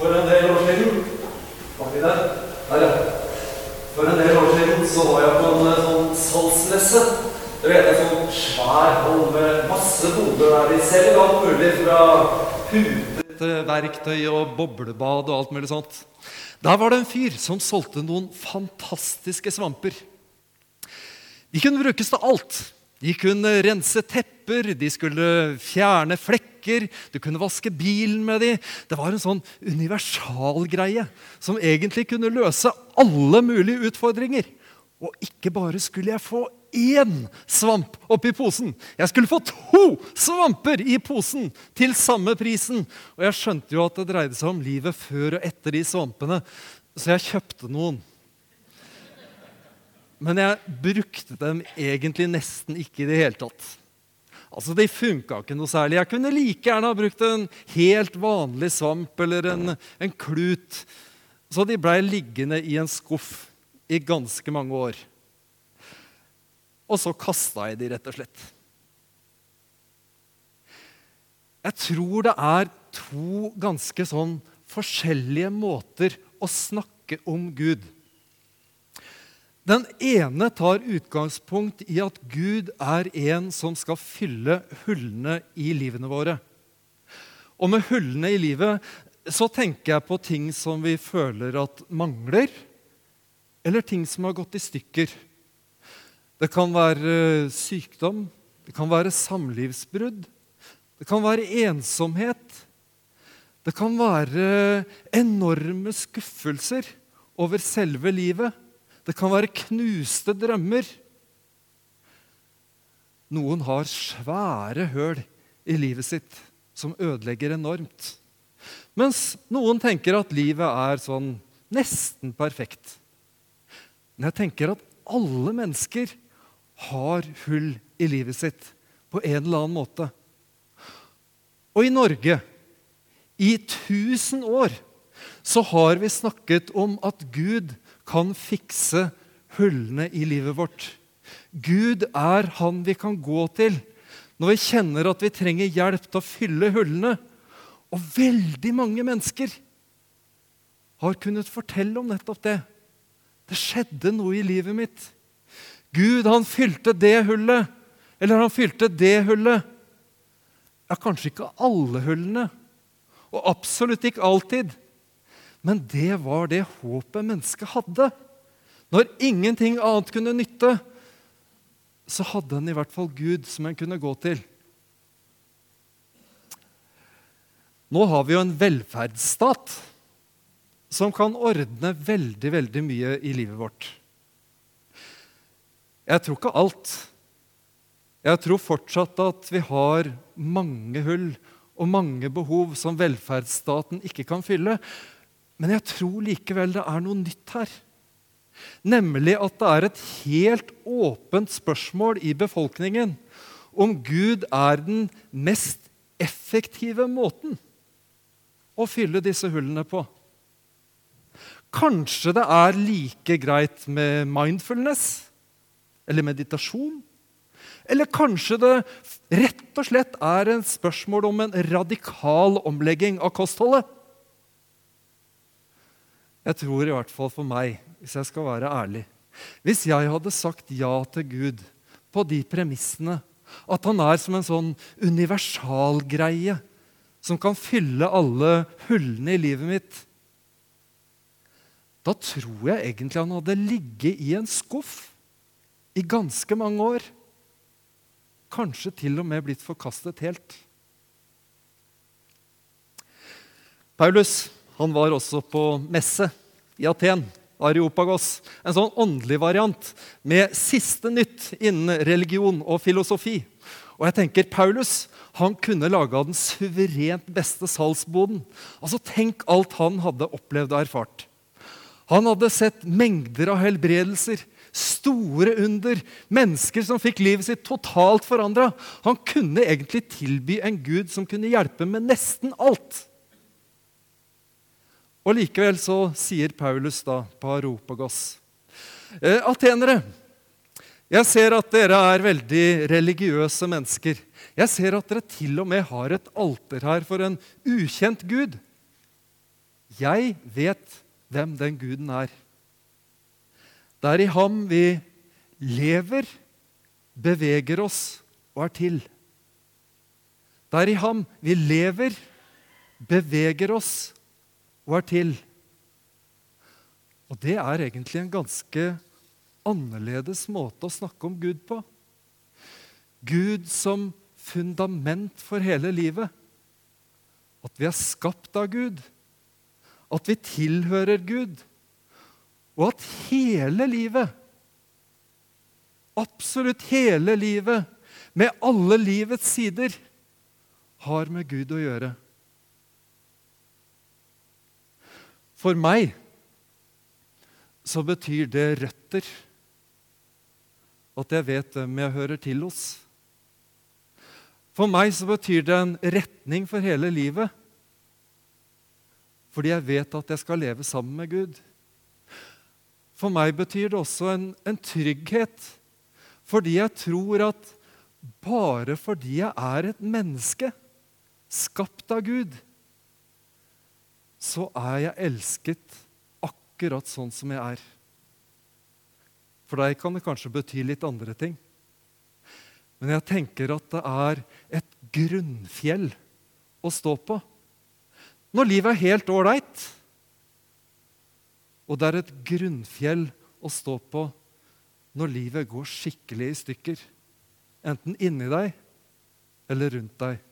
For en del år siden, var vi der? Der, ja. For en del år siden så var jeg på en sånn salgsmesse. Du vet, en sånn svær hall med masse boder der de selger alt mulig fra puter til verktøy og boblebad og alt mulig sånt. Der var det en fyr som solgte noen fantastiske svamper. De kunne brukes til alt. De kunne rense tepper, de skulle fjerne flekker, du kunne vaske bilen med de. Det var en sånn universalgreie som egentlig kunne løse alle mulige utfordringer. Og ikke bare skulle jeg få 1 svamp oppi posen. Jeg skulle få 2 svamper i posen til samme prisen. Og jeg skjønte jo at det dreide seg om livet før og etter de svampene, så jeg kjøpte noen. Men jeg brukte dem egentlig nesten ikke i det hele tatt. Altså, de funket ikke noe særlig. Jeg kunne like gjerne ha brukt en helt vanlig svamp eller en klut. Så de ble liggende i en skuff i ganske mange år. Og så kastet jeg de rett og slett. Jeg tror det er 2 ganske sånn forskjellige måter å snakke om Gud. Den ene tar utgangspunkt i at Gud er en som skal fylle hullene i livene våre. Og med hullene i livet så tenker jeg på ting som vi føler at mangler, eller ting som har gått i stykker. Det kan være sykdom, det kan være samlivsbrudd, det kan være ensomhet, det kan være enorme skuffelser over selve livet. Det kan være knuste drømmer. Noen har svære høl i livet sitt som ødelegger enormt. Mens noen tenker at livet er sånn nesten perfekt. Men jeg tenker at alle mennesker har hull i livet sitt på en eller annen måte. Og i Norge, i 1000 år, så har vi snakket om at Gud kan fikse hullene i livet vårt. Gud er han vi kan gå til når vi kjenner at vi trenger hjelp til å fylle hullene. Og veldig mange mennesker har kunnet fortelle om nettopp det. Det skjedde noe i livet mitt. Gud, han fylte det hullet, eller han fylte det hullet. Ja, kanskje ikke alle hullene, og absolutt ikke alltid. Men det var det håpet mennesket hadde. Når ingenting annet kunne nytte, så hadde han i hvert fall Gud som han kunne gå til. Nå har vi jo en velferdsstat som kan ordne veldig, veldig mye i livet vårt. Jeg tror ikke alt. Jeg tror fortsatt at vi har mange hull og mange behov som velferdsstaten ikke kan fylle. Men jeg tror likevel det er noe nytt her. Nemlig at det er et helt åpent spørsmål i befolkningen om Gud er den mest effektive måten å fylle disse hullene på. Kanskje det er like greit med mindfulness eller meditasjon. Eller kanskje det rett og slett er et spørsmål om en radikal omlegging av kostholdet. Jeg tror i hvert fall for meg, hvis jeg skal være ærlig, hvis jeg hadde sagt ja til Gud på de premissene, at han er som en sånn universalgreie som kan fylle alle hullene i livet mitt, da tror jeg egentlig han hadde ligget i en skuff i ganske mange år. Kanskje til og med blitt forkastet helt. Paulus, han var også på messe i Aten, Areopagos, en sånn åndelig variant med siste nytt innen religion og filosofi. Og jeg tenker, Paulus, han kunne laget den suverent beste salgsboden. Altså, tenk alt han hadde opplevd og erfart. Han hadde sett mengder av helbredelser, store under, mennesker som fikk livet sitt totalt forandret. Han kunne egentlig tilby en Gud som kunne hjelpe med nesten alt. Og likevel så sier Paulus da på Areopagos: Atenere, jeg ser at dere er veldig religiøse mennesker. Jeg ser at dere til og med har et alter her for en ukjent Gud. Jeg vet hvem den Guden er. Det er i ham vi lever, beveger oss og er til. Det er i ham vi lever, beveger oss og er til. Og det er egentlig en ganske annerledes måte å snakke om Gud på. Gud som fundament for hele livet. At vi er skapt av Gud. At vi tilhører Gud. Og at hele livet, absolutt hele livet, med alle livets sider, har med Gud å gjøre. For meg så betyr det røtter. At jeg vet hvem jeg hører til hos. For meg så betyr det en retning for hele livet. Fordi jeg vet at jeg skal leve sammen med Gud. For meg betyr det også en trygghet. Fordi jeg tror at bare fordi jeg er et menneske, skapt av Gud, så er jeg elsket akkurat sånn som jeg er. For deg kan det kanskje bety litt andre ting. Men jeg tenker at det er et grunnfjell å stå på. Når livet er helt ålreit. Og det er et grunnfjell å stå på når livet går skikkelig i stykker. Enten inni deg eller rundt deg.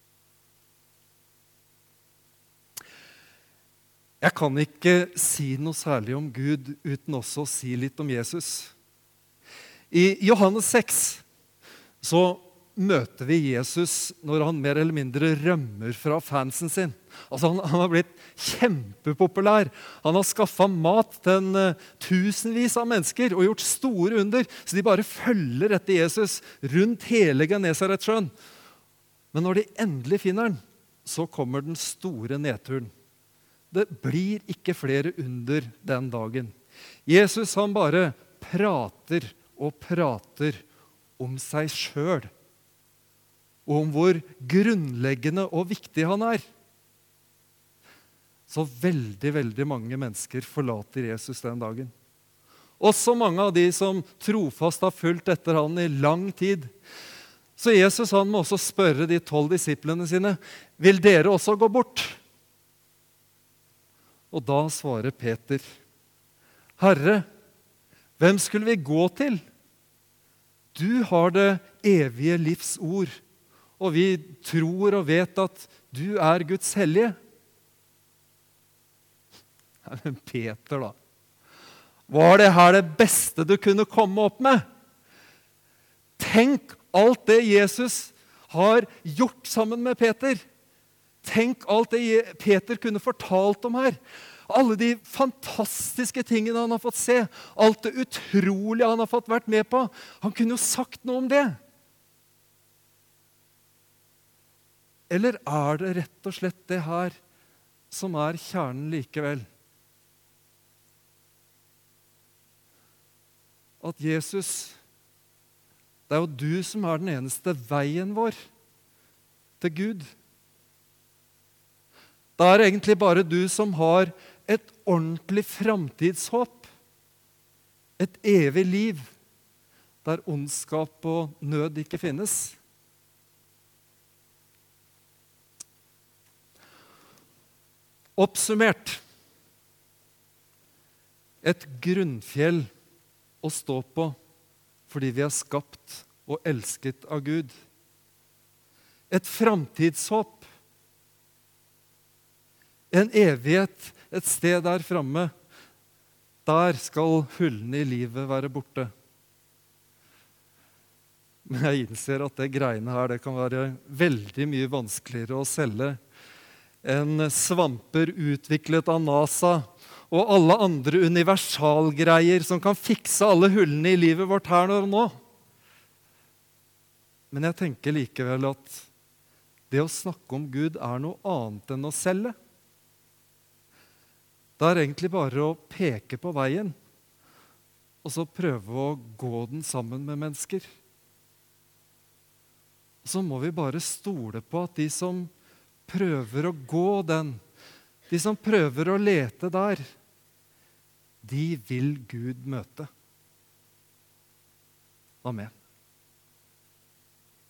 Jeg kan ikke si noe særlig om Gud uten også å si litt om Jesus. I Johannes 6 så møter vi Jesus når han mer eller mindre rømmer fra fansen sin. Altså han har blitt kjempepopulær. Han har skaffet mat til tusenvis av mennesker og gjort store under, så de bare følger etter Jesus rundt hele Genesaretsjøen. Men når de endelig finner han, så kommer den store nedturen. Det blir ikke flere under den dagen. Jesus han bare prater og prater om seg selv. Og om hvor grunnleggende og viktig han er. Så veldig, veldig mange mennesker forlater Jesus den dagen. Også mange av de som trofast har fulgt etter han i lang tid. Så Jesus han må også spørre de 12 disiplene sine, vil dere også gå bort? Og da svarer Peter, Herre, hvem skulle vi gå til? Du har det evige livs ord, og vi tror og vet at du er Guds hellige. Men Peter da, var det her det beste du kunne komme opp med? Tenk alt det Jesus har gjort sammen med Peter. Tenk alt det Peter kunne fortalt om her. Alle de fantastiske tingene han har fått se. Alt det utrolige han har fått vært med på. Han kunne jo sagt noe om det. Eller er det rett og slett det her som er kjernen likevel? At Jesus, det er jo du som er den eneste veien vår til Gud. Det er egentlig bare du som har et ordentlig framtidshåp. Et evig liv der ondskap og nød ikke finnes. Oppsummert. Et grunnfjell å stå på fordi vi er skapt og elsket av Gud. Et framtidshåp. En evighet, et sted der framme. Der skal hullene i livet være borte. Men jeg innser at det greiene her, det kan være veldig mye vanskeligere å selge enn svamper utviklet av NASA og alle andre universalgreier som kan fikse alle hullene i livet vårt her og nå. Men jeg tenker likevel at det å snakke om Gud er noe annet enn å selge. Det er egentlig bare å peke på veien, og så prøve å gå den sammen med mennesker. Så må vi bare stole på at de som prøver å gå den, de som prøver å lete der, de vil Gud møte. Amen.